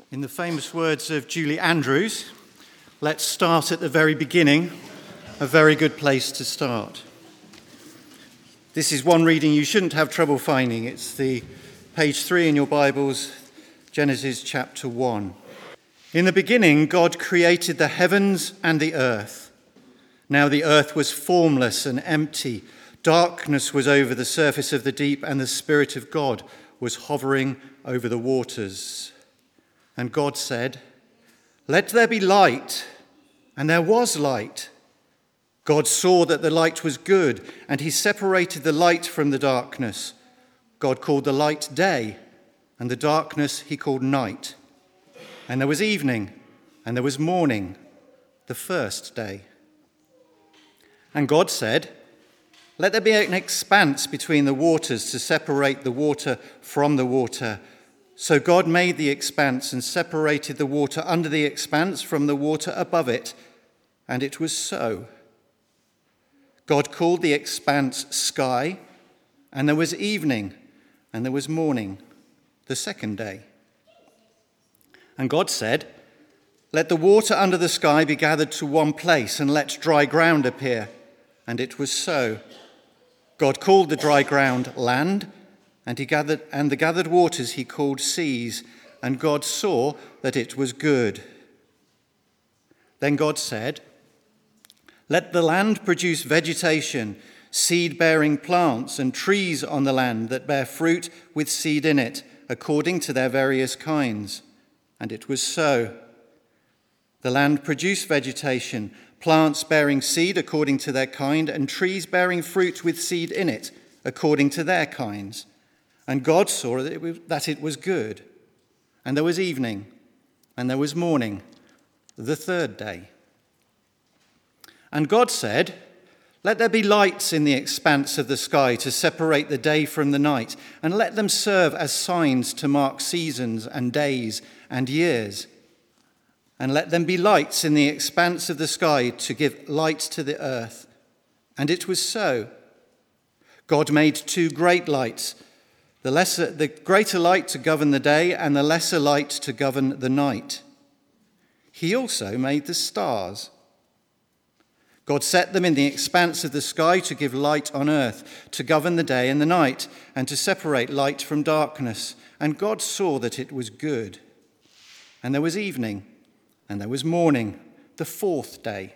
In the famous words of Julie Andrews, let's start at the very beginning, a very good place to start. This is one reading you shouldn't have trouble finding. It's the page 3 in your Bibles, Genesis chapter 1. In the beginning, God created the heavens and the earth. Now the earth was formless and empty. Darkness was over the surface of the deep, and the Spirit of God was hovering over the waters. And God said, "Let there be light," and there was light. God saw that the light was good, and he separated the light from the darkness. God called the light day, and the darkness he called night. And there was evening, and there was morning, the first day. And God said, "Let there be an expanse between the waters to separate the water from the water." So God made the expanse and separated the water under the expanse from the water above it, and it was so. God called the expanse sky, and there was evening, and there was morning, the second day. And God said, "Let the water under the sky be gathered to one place, and let dry ground appear." And it was so. God called the dry ground land, and the gathered waters he called seas, and God saw that it was good. Then God said, "Let the land produce vegetation, seed-bearing plants, and trees on the land that bear fruit with seed in it, according to their various kinds." And it was so. The land produced vegetation, plants bearing seed according to their kind, and trees bearing fruit with seed in it, according to their kinds. And God saw that it was good. And there was evening, and there was morning, the third day. And God said, "Let there be lights in the expanse of the sky to separate the day from the night, and let them serve as signs to mark seasons and days and years. And let them be lights in the expanse of the sky to give light to the earth." And it was so. God made two great lights, the greater light to govern the day, and the lesser light to govern the night. He also made the stars. God set them in the expanse of the sky to give light on earth, to govern the day and the night, and to separate light from darkness. And God saw that it was good. And there was evening, and there was morning, the fourth day.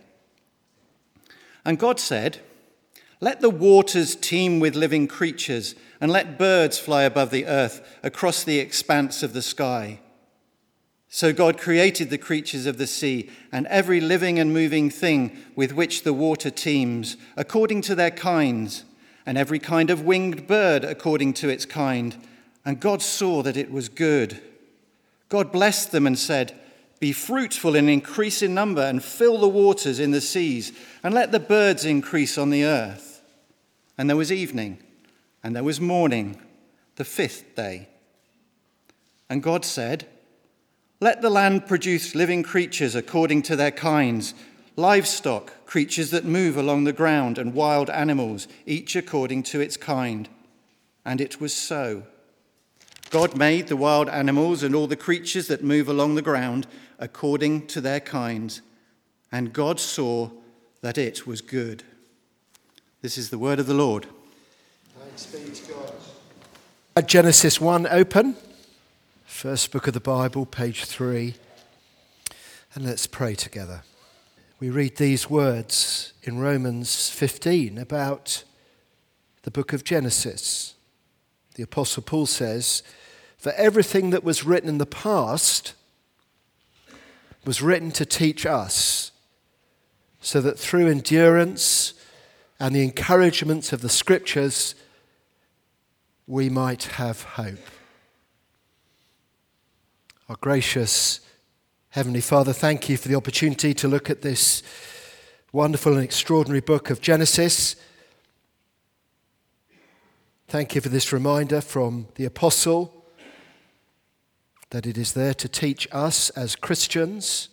And God said, "Let the waters teem with living creatures, and let birds fly above the earth across the expanse of the sky." So God created the creatures of the sea and every living and moving thing with which the water teems, according to their kinds, and every kind of winged bird according to its kind. And God saw that it was good. God blessed them and said, "Be fruitful and increase in number, and fill the waters in the seas, and let the birds increase on the earth." And there was evening, and there was morning, the fifth day. And God said, "Let the land produce living creatures according to their kinds, livestock, creatures that move along the ground, and wild animals, each according to its kind." And it was so. God made the wild animals and all the creatures that move along the ground according to their kinds. And God saw that it was good. This is the word of the Lord. Thanks be to God. Genesis 1 open. First book of the Bible, page 3. And let's pray together. We read these words in Romans 15 about the book of Genesis. The Apostle Paul says, "For everything that was written in the past was written to teach us, so that through endurance and the encouragement of the Scriptures, we might have hope." Our gracious Heavenly Father, thank you for the opportunity to look at this wonderful and extraordinary book of Genesis. Thank you for this reminder from the Apostle that it is there to teach us as Christians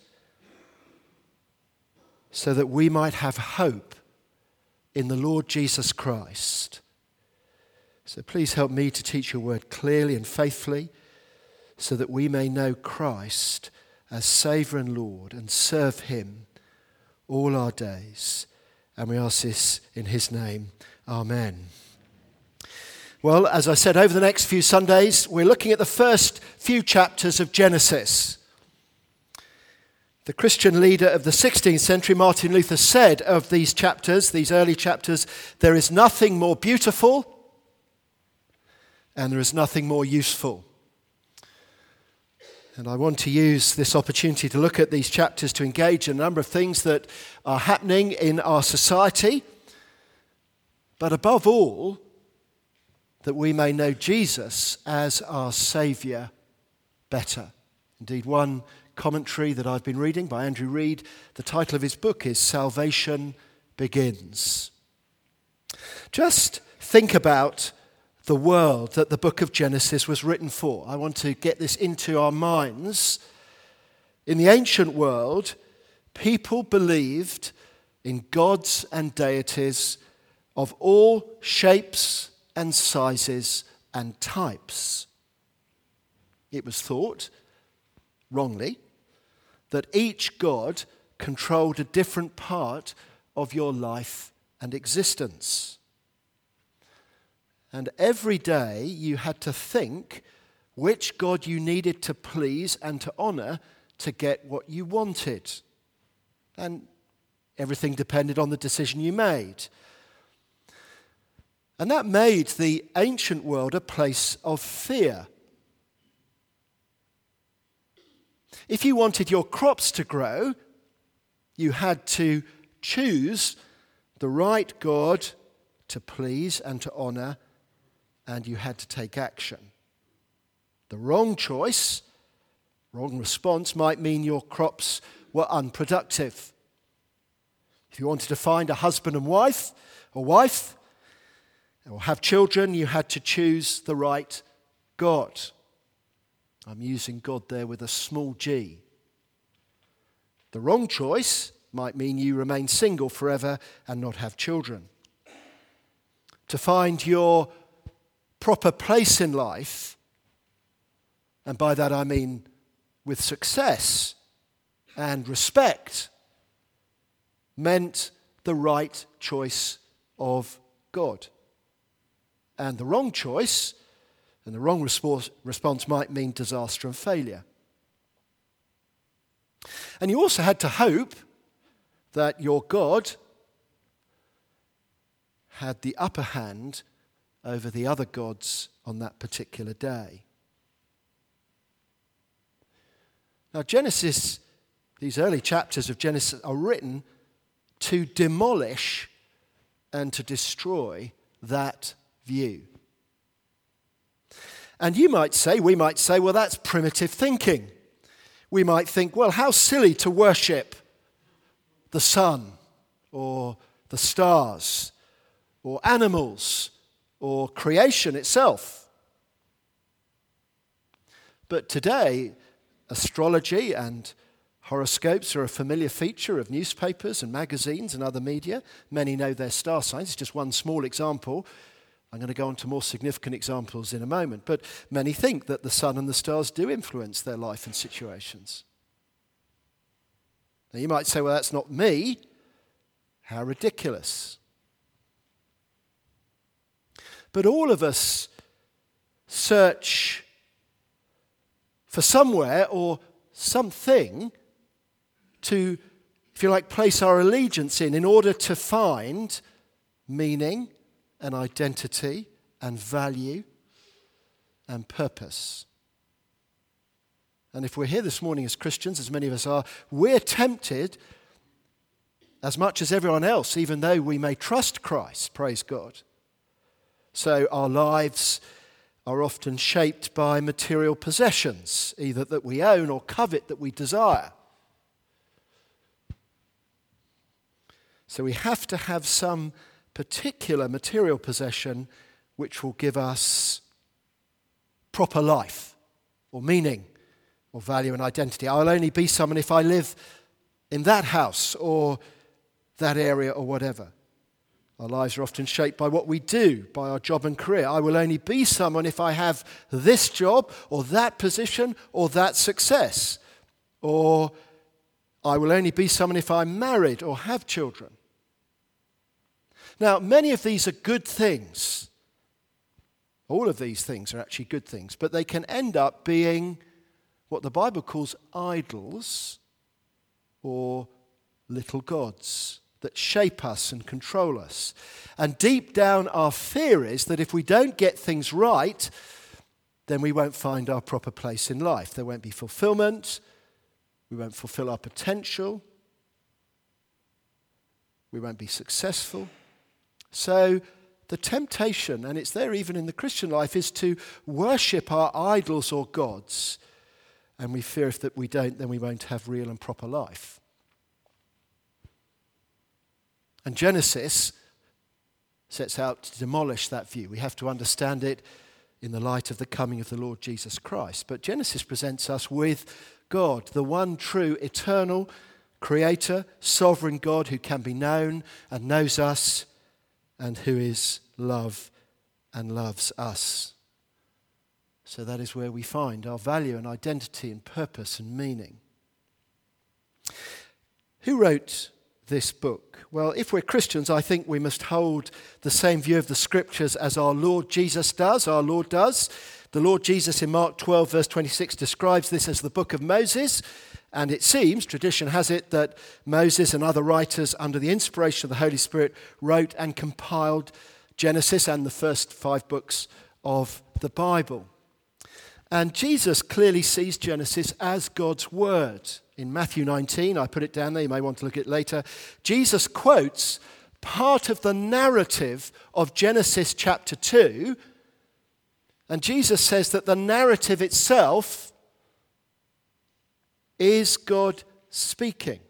so that we might have hope in the Lord Jesus Christ. So please help me to teach your word clearly and faithfully, so that we may know Christ as Saviour and Lord and serve him all our days. And we ask this in his name. Amen. Well, as I said, over the next few Sundays, we're looking at the first few chapters of Genesis. The Christian leader of the 16th century, Martin Luther, said of these chapters, these early chapters, there is nothing more beautiful and there is nothing more useful. And I want to use this opportunity to look at these chapters to engage in a number of things that are happening in our society, but above all, that we may know Jesus as our Saviour better. Indeed, one commentary that I've been reading by Andrew Reid, the title of his book is Salvation Begins. Just think about the world that the book of Genesis was written for. I want to get this into our minds. In the ancient world, people believed in gods and deities of all shapes and sizes and types. It was thought, wrongly, that each god controlled a different part of your life and existence. And every day you had to think which god you needed to please and to honour to get what you wanted. And everything depended on the decision you made. And that made the ancient world a place of fear. If you wanted your crops to grow, you had to choose the right god to please and to honour, and you had to take action. The wrong choice, wrong response might mean your crops were unproductive. If you wanted to find a husband and wife, or have children, you had to choose the right God. I'm using God there with a small g. The wrong choice might mean you remain single forever and not have children. To find your proper place in life, and by that I mean with success and respect, meant the right choice of God. And the wrong choice and the wrong response might mean disaster and failure. And you also had to hope that your God had the upper hand over the other gods on that particular day. Now, Genesis, these early chapters of Genesis are written to demolish and to destroy that view. And we might say, well, that's primitive thinking. We might think, well, how silly to worship the sun or the stars or animals or creation itself. But today, astrology and horoscopes are a familiar feature of newspapers and magazines and other media. Many know their star signs. It's just one small example. I'm going to go on to more significant examples in a moment. But many think that the sun and the stars do influence their life and situations. Now you might say, well, that's not me. How ridiculous. But all of us search for somewhere or something to, if you like, place our allegiance in order to find meaning and identity and value and purpose. And if we're here this morning as Christians, as many of us are, we're tempted, as much as everyone else, even though we may trust Christ, praise God. So our lives are often shaped by material possessions, either that we own or covet that we desire. So we have to have some particular material possession which will give us proper life or meaning or value and identity. I'll only be someone if I live in that house or that area or whatever. Our lives are often shaped by what we do, by our job and career. I will only be someone if I have this job or that position or that success. Or I will only be someone if I'm married or have children. Now, many of these are good things. All of these things are actually good things, but they can end up being what the Bible calls idols or little gods that shape us and control us. And deep down, our fear is that if we don't get things right, then we won't find our proper place in life. There won't be fulfillment. We won't fulfill our potential. We won't be successful. So the temptation, and it's there even in the Christian life, is to worship our idols or gods. And we fear if that we don't, then we won't have real and proper life. And Genesis sets out to demolish that view. We have to understand it in the light of the coming of the Lord Jesus Christ. But Genesis presents us with God, the one true, eternal, creator, sovereign God who can be known and knows us and who is love and loves us. So that is where we find our value and identity and purpose and meaning. Who wrote this book? Well, if we're Christians, I think we must hold the same view of the Scriptures as our Lord Jesus does. Our Lord does. The Lord Jesus in Mark 12, verse 26, describes this as the book of Moses. And it seems, tradition has it, that Moses and other writers under the inspiration of the Holy Spirit wrote and compiled Genesis and the first 5 books of the Bible. And Jesus clearly sees Genesis as God's word. In Matthew 19, I put it down there, you may want to look at it later, Jesus quotes part of the narrative of Genesis chapter 2, and Jesus says that the narrative itself is God speaking.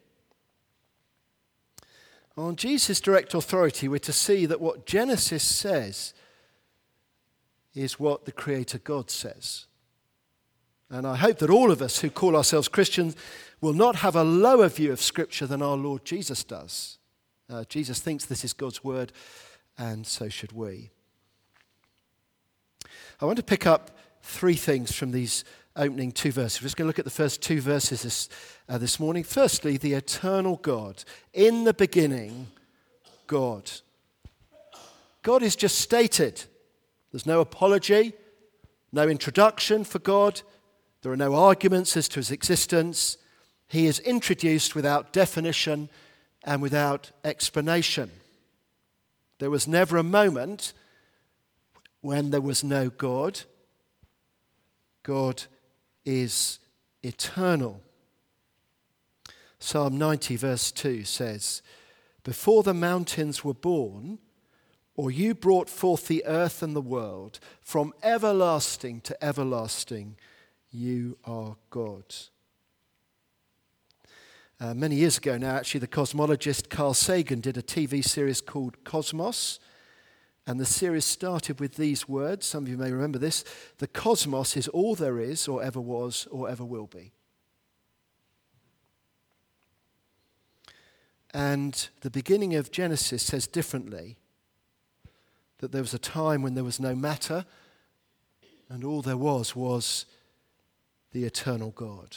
On Jesus' direct authority, we're to see that what Genesis says is what the Creator God says. And I hope that all of us who call ourselves Christians will not have a lower view of Scripture than our Lord Jesus does. Jesus thinks this is God's word, and so should we. I want to pick up 3 things from these opening 2 verses. We're just going to look at the first 2 verses this morning. Firstly, the eternal God. In the beginning, God. God is just stated. There's no apology, no introduction for God. There are no arguments as to his existence. He is introduced without definition and without explanation. There was never a moment when there was no God. God is eternal. Psalm 90 verse 2 says, "Before the mountains were born, or you brought forth the earth and the world, from everlasting to everlasting, you are God." Many years ago now, actually, the cosmologist Carl Sagan did a TV series called Cosmos. And the series started with these words. Some of you may remember this. The cosmos is all there is, or ever was, or ever will be. And the beginning of Genesis says differently, that there was a time when there was no matter, and all there was the eternal God.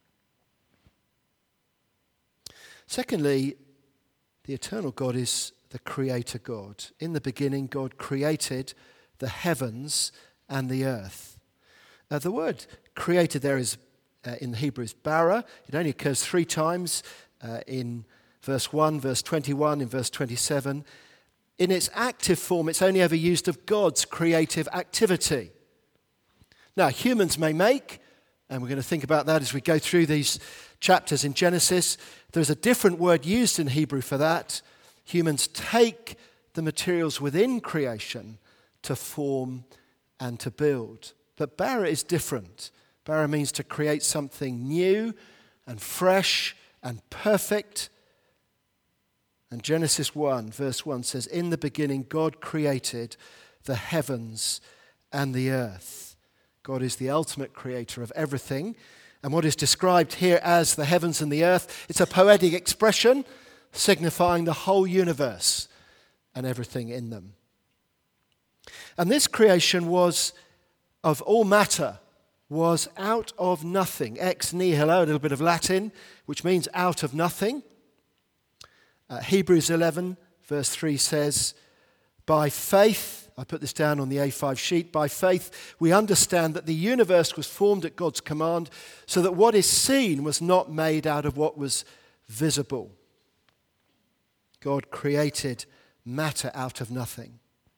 Secondly, the eternal God is the creator God. In the beginning, God created the heavens and the earth. The word created there is in the Hebrew is bara. It only occurs 3 times in verse 1, verse 21, in verse 27. In its active form, it's only ever used of God's creative activity. Now, humans may make, and we're going to think about that as we go through these chapters in Genesis. There's a different word used in Hebrew for that. Humans take the materials within creation to form and to build. But bara is different. Bara means to create something new and fresh and perfect. And Genesis 1, verse 1 says, "In the beginning, God created the heavens and the earth." God is the ultimate creator of everything. And what is described here as the heavens and the earth, it's a poetic expression signifying the whole universe. and everything in them. And this creation was, of all matter, was out of nothing. Ex nihilo, a little bit of Latin, which means out of nothing. Hebrews 11, verse 3 says, by faith, I put this down on the A5 sheet, by faith we understand that the universe was formed at God's command, so that what is seen was not made out of what was visible. God created matter out of nothing.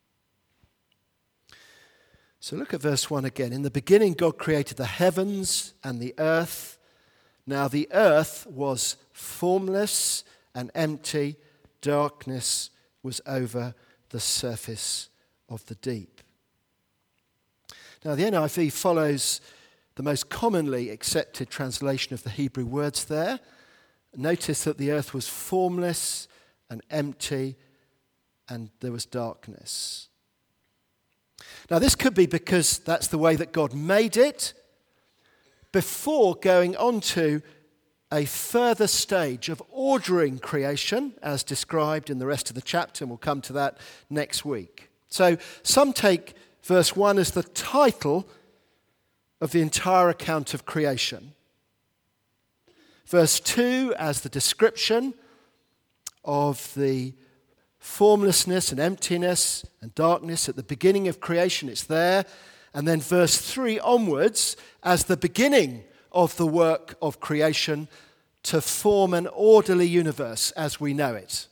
So look at verse 1 again. In the beginning God created the heavens and the earth. Now the earth was formless and empty. Darkness was over the surface of the deep. Now the NIV follows the most commonly accepted translation of the Hebrew words there. Notice that the earth was formless and empty and there was darkness. Now this could be because that's the way that God made it before going on to a further stage of ordering creation as described in the rest of the chapter, and we'll come to that next week. So some take verse 1 as the title of the entire account of creation. Verse 2 as the description of the formlessness and emptiness and darkness at the beginning of creation. It's there. And then verse 3 onwards as the beginning of the work of creation to form an orderly universe as we know it.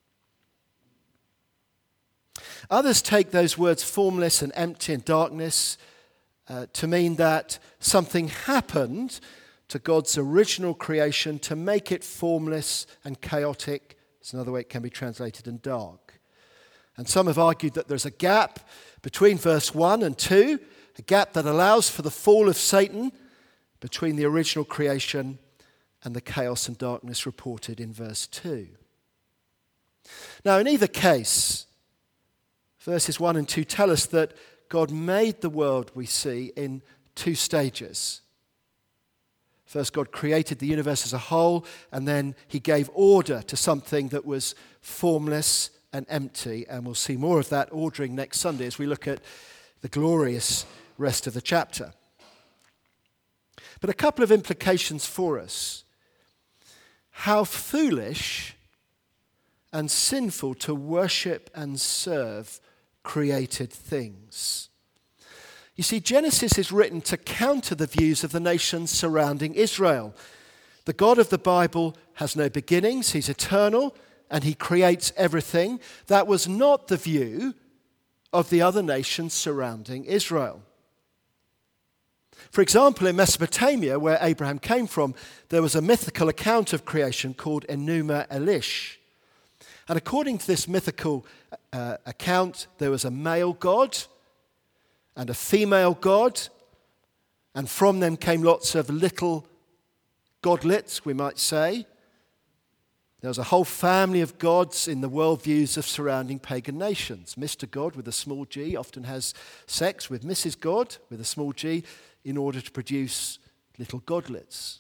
Others take those words formless and empty and darkness to mean that something happened to God's original creation to make it formless and chaotic. It's another way it can be translated, and dark. And some have argued that there's a gap between verse 1 and 2, a gap that allows for the fall of Satan between the original creation and the chaos and darkness reported in verse 2. Now, in either case, verses 1 and 2 tell us that God made the world we see in two stages. First, God created the universe as a whole, and then he gave order to something that was formless and empty. And we'll see more of that ordering next Sunday as we look at the glorious rest of the chapter. But a couple of implications for us. How foolish and sinful to worship and serve created things. You see, Genesis is written to counter the views of the nations surrounding Israel. The God of the Bible has no beginnings, he's eternal, and he creates everything. That was not the view of the other nations surrounding Israel. For example, in Mesopotamia, where Abraham came from, there was a mythical account of creation called Enuma Elish. And according to this mythical account, there was a male god and a female god, and from them came lots of little godlets, we might say. There was a whole family of gods in the worldviews of surrounding pagan nations. Mr. God with a small g often has sex with Mrs. God with a small g in order to produce little godlets.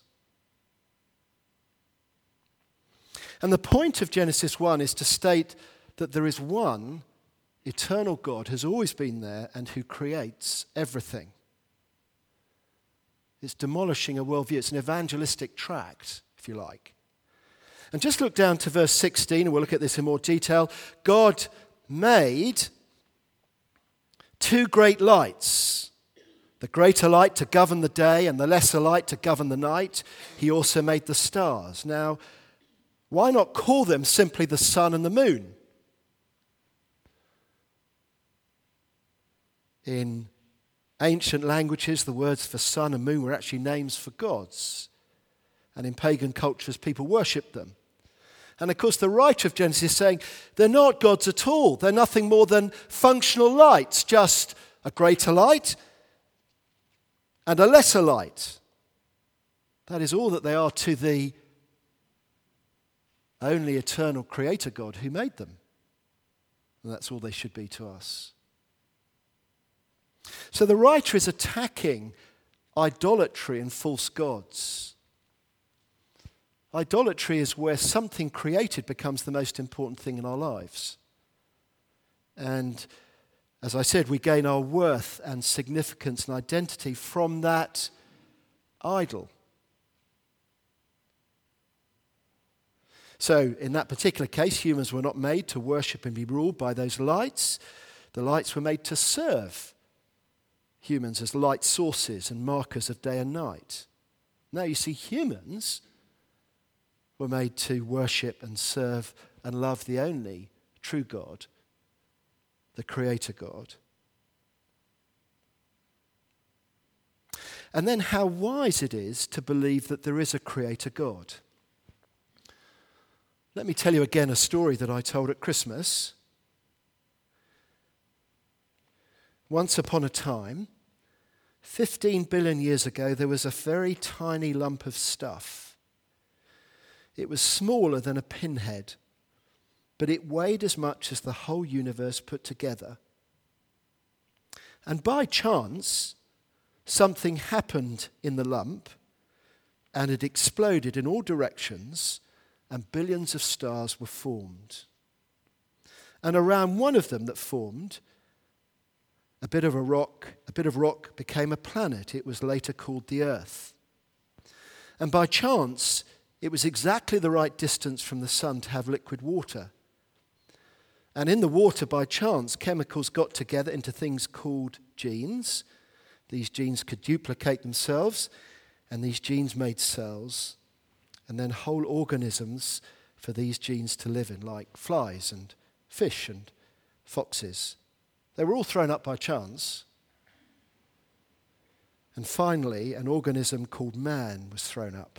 And the point of Genesis 1 is to state that there is one eternal God who's always been there and who creates everything. It's demolishing a worldview. It's an evangelistic tract, if you like. And just look down to verse 16, and we'll look at this in more detail. God made two great lights, the greater light to govern the day and the lesser light to govern the night. He also made the stars. Now, why not call them simply the sun and the moon? In ancient languages, the words for sun and moon were actually names for gods. And in pagan cultures, people worshipped them. And of course, the writer of Genesis is saying they're not gods at all. They're nothing more than functional lights, just a greater light and a lesser light. That is all that they are to the only eternal creator God who made them. And that's all they should be to us. So the writer is attacking idolatry and false gods. Idolatry is where something created becomes the most important thing in our lives. And as I said, we gain our worth and significance and identity from that idol. So in that particular case, humans were not made to worship and be ruled by those lights. The lights were made to serve humans as light sources and markers of day and night. Now you see, humans were made to worship and serve and love the only true God, the Creator God. And then how wise it is to believe that there is a Creator God. Let me tell you again a story that I told at Christmas. Once upon a time, 15 billion years ago, there was a very tiny lump of stuff. It was smaller than a pinhead, but it weighed as much as the whole universe put together. And by chance, something happened in the lump, and it exploded in all directions, and billions of stars were formed. And around one of them that formed, a bit of rock became a planet. It was later called the Earth. And by chance, it was exactly the right distance from the sun to have liquid water. And in the water, by chance, chemicals got together into things called genes. These genes could duplicate themselves, and these genes made cells, and then whole organisms for these genes to live in, like flies and fish and foxes. They were all thrown up by chance. And finally, an organism called man was thrown up.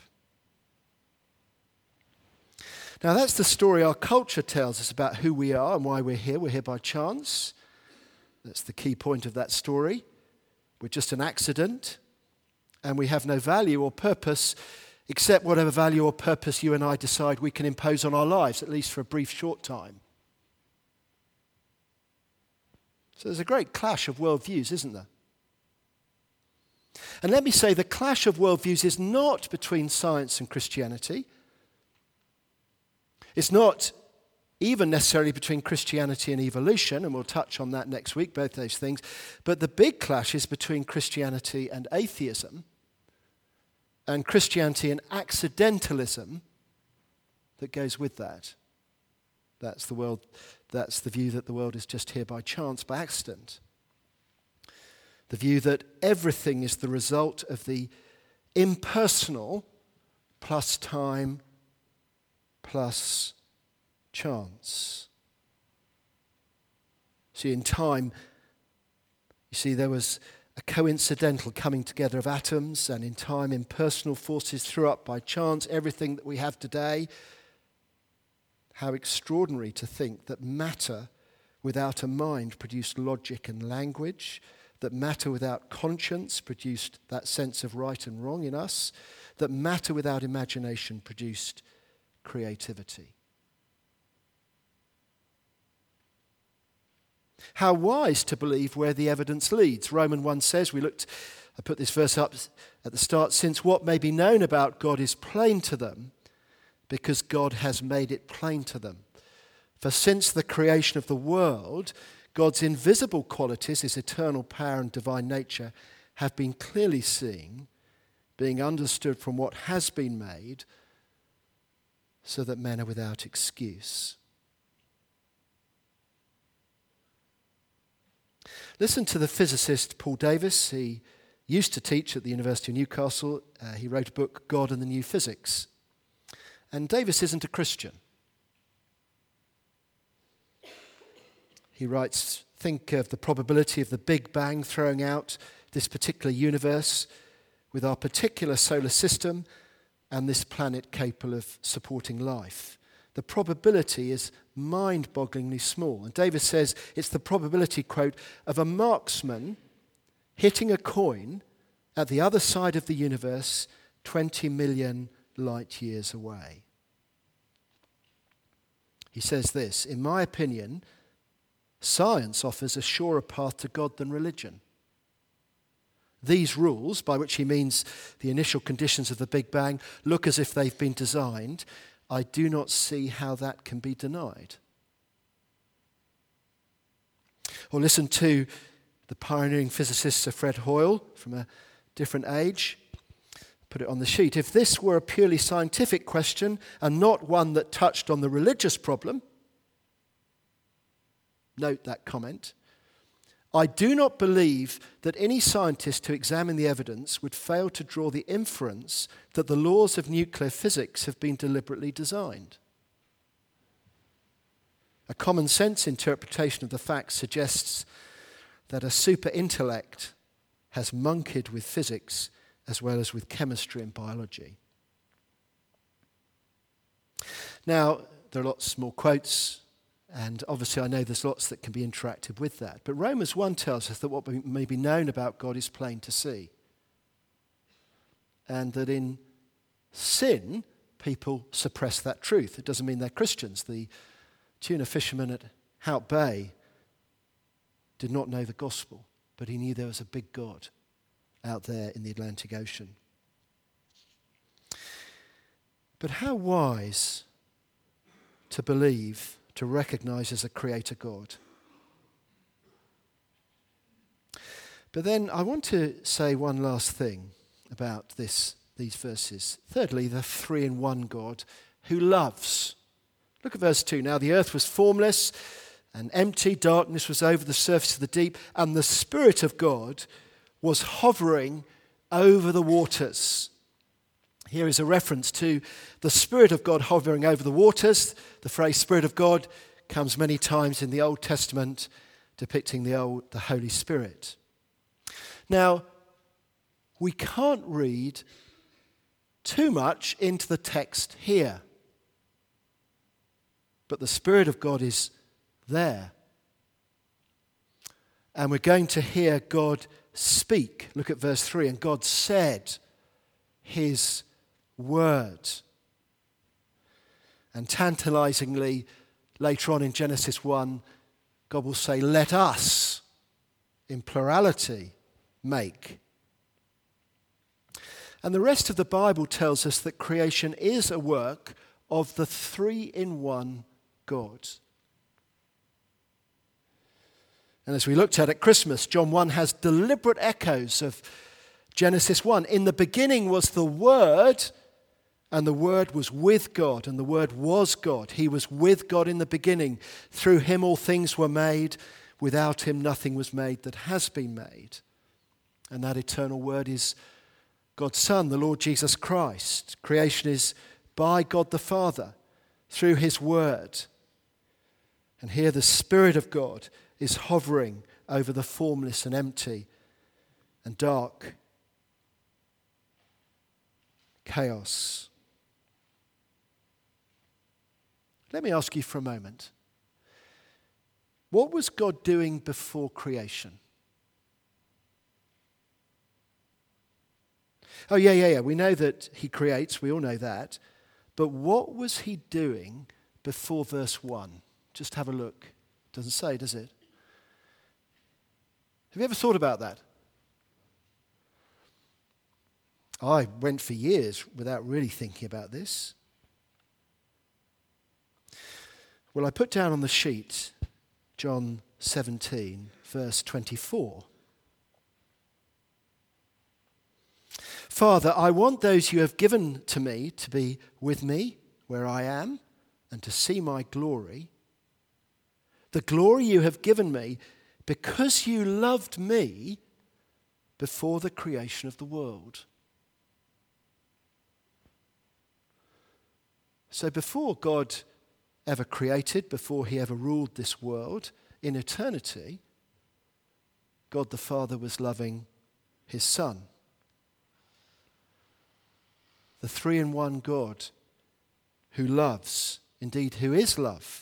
Now, that's the story our culture tells us about who we are and why we're here. We're here by chance. That's the key point of that story. We're just an accident, and we have no value or purpose except whatever value or purpose you and I decide we can impose on our lives, at least for a brief short time. So there's a great clash of worldviews, isn't there? And let me say, the clash of worldviews is not between science and Christianity. It's not even necessarily between Christianity and evolution, and we'll touch on that next week, both those things. But the big clash is between Christianity and atheism, and Christianity and accidentalism that goes with that. That's the view that the world is just here by chance, by accident. The view that everything is the result of the impersonal plus time plus chance. See, in time, you see, there was a coincidental coming together of atoms, and in time, impersonal forces threw up by chance everything that we have today. How extraordinary to think that matter without a mind produced logic and language, that matter without conscience produced that sense of right and wrong in us, that matter without imagination produced creativity. How wise to believe where the evidence leads. Romans 1 says, I put this verse up at the start, since what may be known about God is plain to them, because God has made it plain to them. For since the creation of the world, God's invisible qualities, his eternal power and divine nature, have been clearly seen, being understood from what has been made, so that men are without excuse. Listen to the physicist Paul Davies. He used to teach at the University of Newcastle. He wrote a book, God and the New Physics. And Davies isn't a Christian. He writes, think of the probability of the Big Bang throwing out this particular universe with our particular solar system and this planet capable of supporting life. The probability is mind-bogglingly small. And Davies says it's the probability, quote, of a marksman hitting a coin at the other side of the universe 20 million light years away. He says this, in my opinion, science offers a surer path to God than religion. These rules, by which he means the initial conditions of the Big Bang, look as if they've been designed. I do not see how that can be denied. Or listen to the pioneering physicist Sir Fred Hoyle from a different age. Put it on the sheet. If this were a purely scientific question and not one that touched on the religious problem, note that comment, I do not believe that any scientist who examined the evidence would fail to draw the inference that the laws of nuclear physics have been deliberately designed. A common sense interpretation of the facts suggests that a super intellect has monkeyed with physics as well as with chemistry and biology. Now, there are lots more quotes, and obviously I know there's lots that can be interacted with that. But Romans 1 tells us that what may be known about God is plain to see. And that in sin, people suppress that truth. It doesn't mean they're Christians. The tuna fisherman at Hout Bay did not know the gospel, but he knew there was a big God out there in the Atlantic Ocean. But how wise to believe, to recognize as a creator God. But then I want to say one last thing about these verses. Thirdly, the three-in-one God who loves. Look at verse 2. Now the earth was formless and empty, darkness was over the surface of the deep, and the Spirit of God was hovering over the waters. Here is a reference to the Spirit of God hovering over the waters. The phrase Spirit of God comes many times in the Old Testament, depicting the Holy Spirit. Now, we can't read too much into the text here, but the Spirit of God is there. And we're going to hear God speak. Look at verse 3. And God said his word. And tantalizingly, later on in Genesis 1, God will say, let us, in plurality, make. And the rest of the Bible tells us that creation is a work of the three-in-one God. And as we looked at Christmas, John 1 has deliberate echoes of Genesis 1. In the beginning was the Word, and the Word was with God, and the Word was God. He was with God in the beginning. Through him all things were made. Without him nothing was made that has been made. And that eternal Word is God's Son, the Lord Jesus Christ. Creation is by God the Father through his Word. And here the Spirit of God is hovering over the formless and empty and dark chaos. Let me ask you for a moment. What was God doing before creation? Oh, yeah. We know that he creates. We all know that. But what was he doing before verse 1? Just have a look. Doesn't say, does it? Have you ever thought about that? I went for years without really thinking about this. Well, I put down on the sheet John 17, verse 24. Father, I want those you have given to me to be with me where I am and to see my glory. The glory you have given me because you loved me before the creation of the world. So before God ever created, before he ever ruled this world, in eternity, God the Father was loving his Son. The three-in-one God who loves, indeed who is love.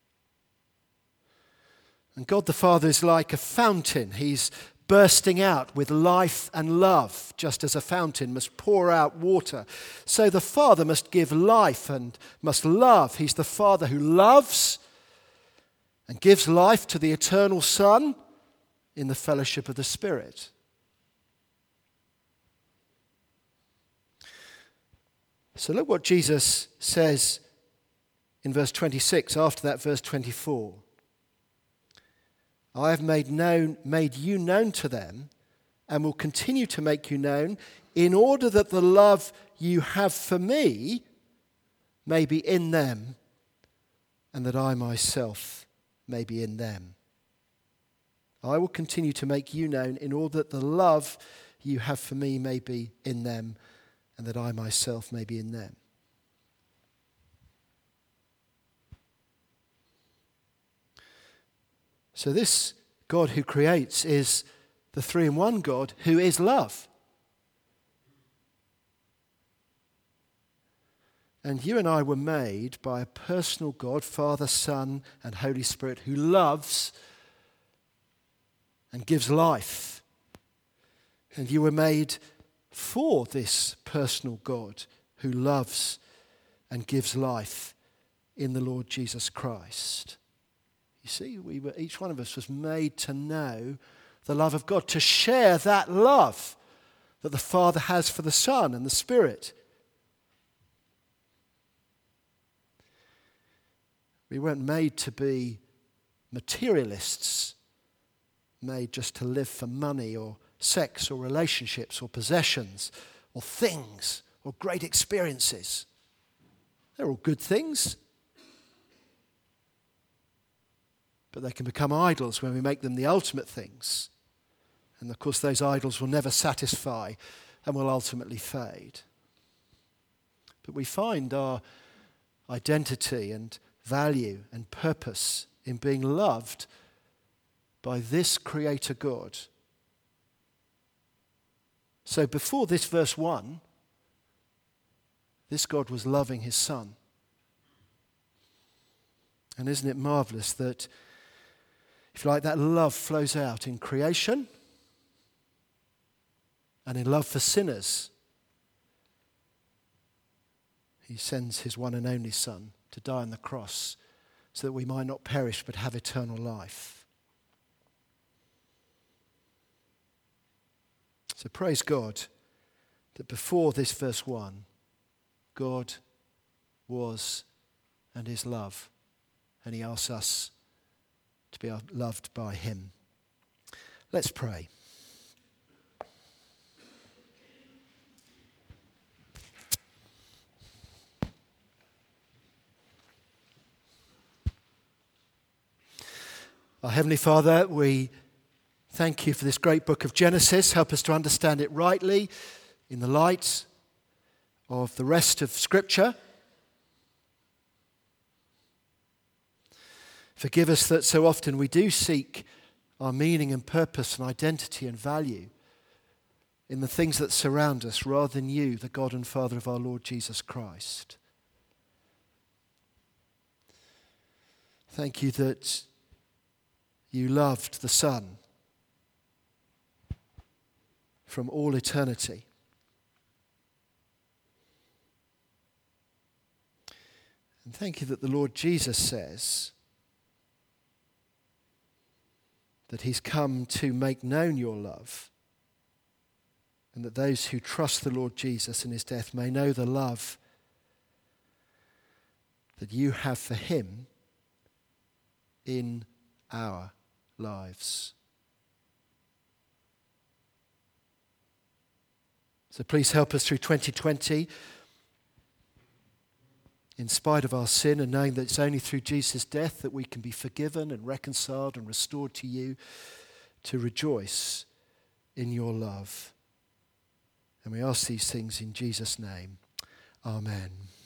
And God the Father is like a fountain. He's bursting out with life and love, just as a fountain must pour out water. So the Father must give life and must love. He's the Father who loves and gives life to the eternal Son in the fellowship of the Spirit. So look what Jesus says in verse 26, after that verse 24. I have made you known to them and will continue to make you known in order that the love you have for me may be in them and that I myself may be in them. I will continue to make you known in order that the love you have for me may be in them and that I myself may be in them. So this God who creates is the three-in-one God who is love. And you and I were made by a personal God, Father, Son, and Holy Spirit, who loves and gives life. And you were made for this personal God who loves and gives life in the Lord Jesus Christ. You see, each one of us was made to know the love of God, to share that love that the Father has for the Son and the Spirit. We weren't made to be materialists, made just to live for money or sex or relationships or possessions or things or great experiences. They're all good things. But they can become idols when we make them the ultimate things. And of course those idols will never satisfy and will ultimately fade. But we find our identity and value and purpose in being loved by this Creator God. So before this verse 1, this God was loving his Son. And isn't it marvelous that, if you like, that love flows out in creation and in love for sinners. He sends his one and only Son to die on the cross so that we might not perish but have eternal life. So praise God that before this verse 1, God was and is love, and he asks us to be loved by him. Let's pray. Our Heavenly Father, we thank you for this great book of Genesis. Help us to understand it rightly in the light of the rest of Scripture. Forgive us that so often we do seek our meaning and purpose and identity and value in the things that surround us rather than you, the God and Father of our Lord Jesus Christ. Thank you that you loved the Son from all eternity. And thank you that the Lord Jesus says that he's come to make known your love, and that those who trust the Lord Jesus in his death may know the love that you have for him in our lives. So please help us through 2020, in spite of our sin, and knowing that it's only through Jesus' death that we can be forgiven and reconciled and restored to you, to rejoice in your love. And we ask these things in Jesus' name. Amen.